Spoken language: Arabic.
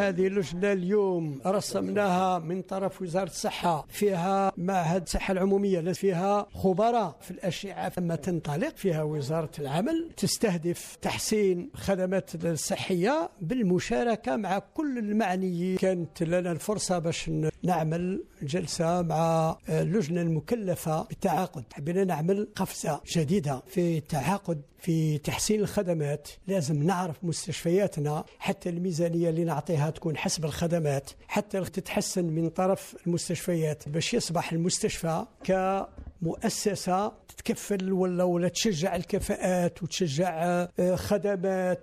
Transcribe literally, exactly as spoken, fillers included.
هذه اللجنة اليوم رسمناها من طرف وزارة الصحة، فيها معهد الصحة العمومية، فيها خبراء في الأشعة، ثم تنطلق فيها وزارة العمل، تستهدف تحسين الخدمات الصحية بالمشاركة مع كل المعنيين. كانت لنا الفرصة باش نعمل جلسة مع اللجنة المكلفة بالتعاقد، حبينا نعمل قفزة جديدة في التعاقد في تحسين الخدمات. لازم نعرف مستشفياتنا حتى الميزانية اللي نعطيها تكون حسب الخدمات، حتى تتحسن من طرف المستشفيات باش يصبح المستشفى كمؤسسة تتكفل ولا ولا تشجع الكفاءات وتشجع خدمات